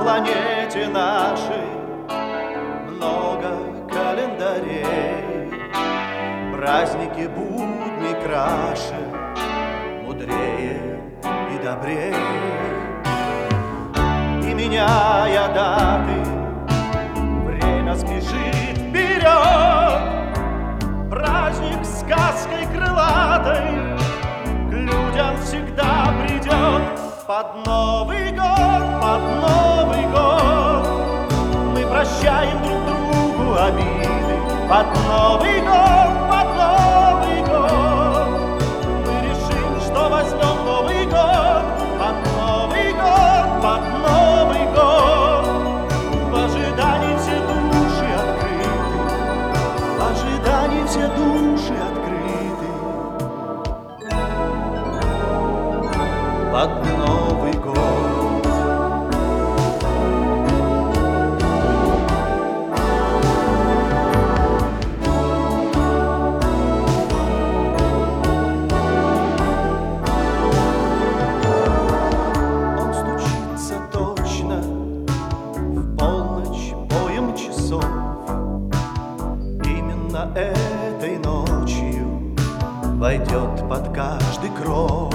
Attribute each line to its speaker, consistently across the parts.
Speaker 1: планете нашей много календарей, праздники, будни краше, мудрее и добрее. И меняя даты, время спешит вперед. Праздник сказкой крылатой к людям всегда придет. Под Новый год мы прощаем друг другу обиды. Под Новый год мы решим, что возьмем Новый год. Под Новый год в ожидании все души открыты, в ожидании все души открыты. Под Новый год. Он стучится точно в полночь боем часов. Именно этой ночью войдет под каждый кров,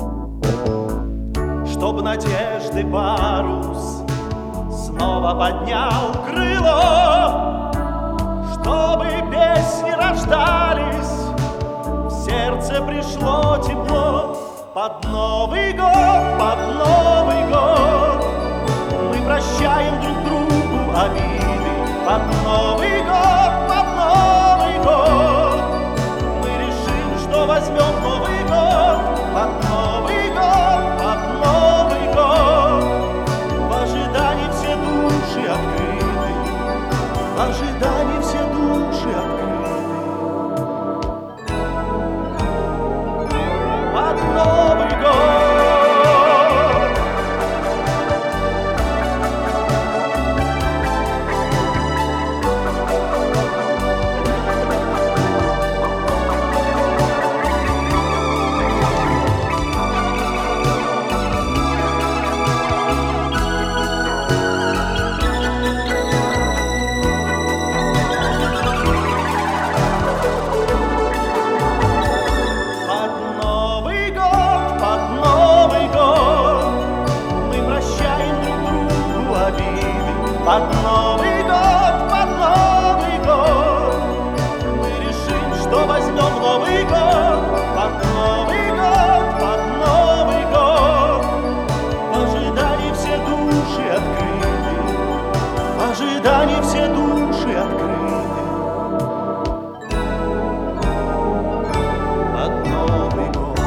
Speaker 1: чтоб надежды парус снова поднял крыло, чтобы песни рождались, в сердце пришло тепло. Под Новый год мы прощаем друг другу обиды. Под Новый год мы решим, что возьмем Новый год. Под Новый год в ожидании все души открыты, в ожидании все души открыты. Под Новый год. Под Новый год мы решим, что возьмем Новый год. Под Новый год в ожидании все души открыты, в ожидании все души открыты. Под Новый год.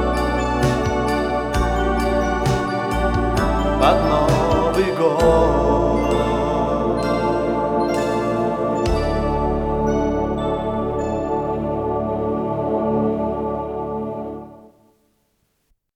Speaker 1: Под Новый год.